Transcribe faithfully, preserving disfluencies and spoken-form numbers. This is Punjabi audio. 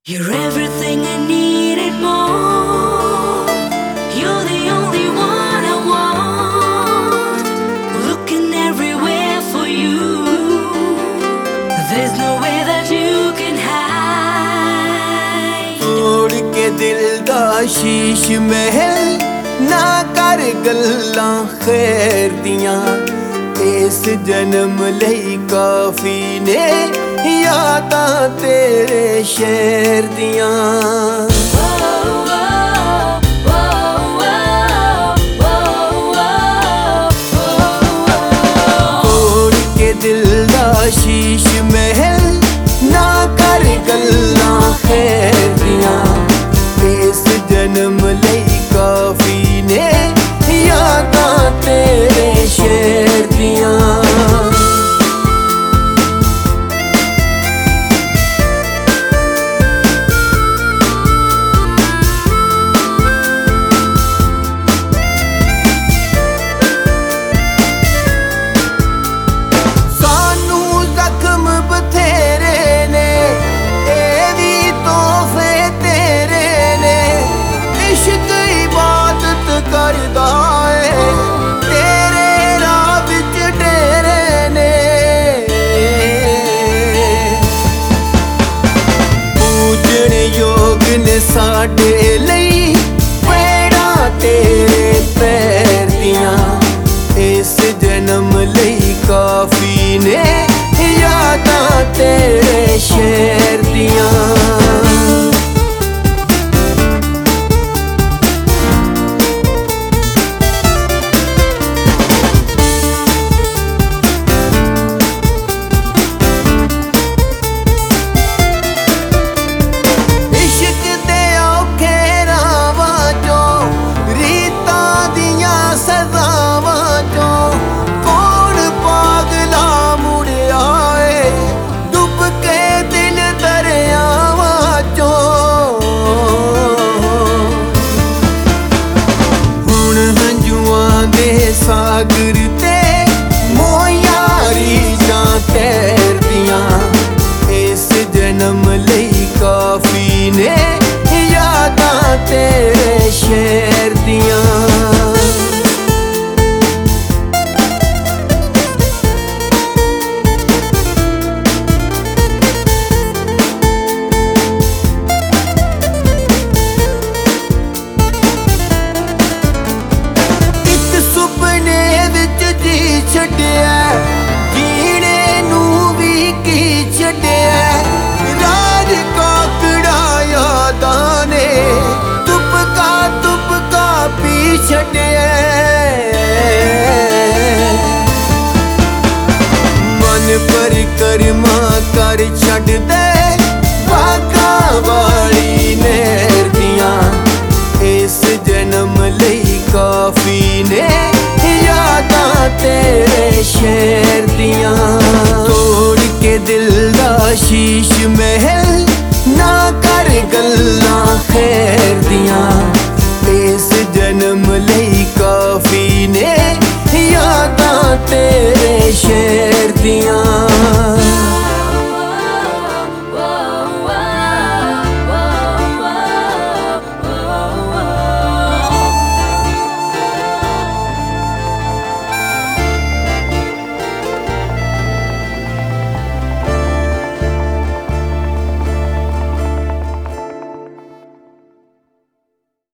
You're everything I need and more. You're the only one I want. Looking everywhere for you. There's no way that you can hide. ਤੋੜ ਕੇ ਦਿਲ ਦਾ ਸ਼ੀਸ਼ ਮਹਿਲ ਨਾ ਕਰ ਗੱਲਾਂ ਖੈਰ ਦੀਆਂ ਇਸ ਜਨਮ ਲਈ ਕਾਫੀ ਨੇ ਯਾਦਾਂ ਤੇਰੇ ਸ਼ਹਿਰ ਦੀਆਂ ਤੋੜ ਕੇ ਦਿਲ ਦਾ ਸ਼ੀਸ਼ ਮਹਿਲ ਨਾ ਕਰ ਗੱਲਾਂ ਖੈਰ ਦੀਆਂ ਇਸ ਜਨਮ ਲਈ ਕਾਫੀ ਨੇ ਯਾਦਾਂ ਤੇਰੇ ਸ਼ਹਿਰ ਦੀਆਂ ਸਾਡੇ ਲਈ ਪੈੜਾਂ ਤੇਰੇ ਪੈਰ ਦੀਆਂ ਇਸ ਜਨਮ ਲਈ ਕਾਫੀ ਨੇ ਯਾਦਾਂ ਤੇਰੇ ਸ਼ਹਿਰ ਦੀਆਂ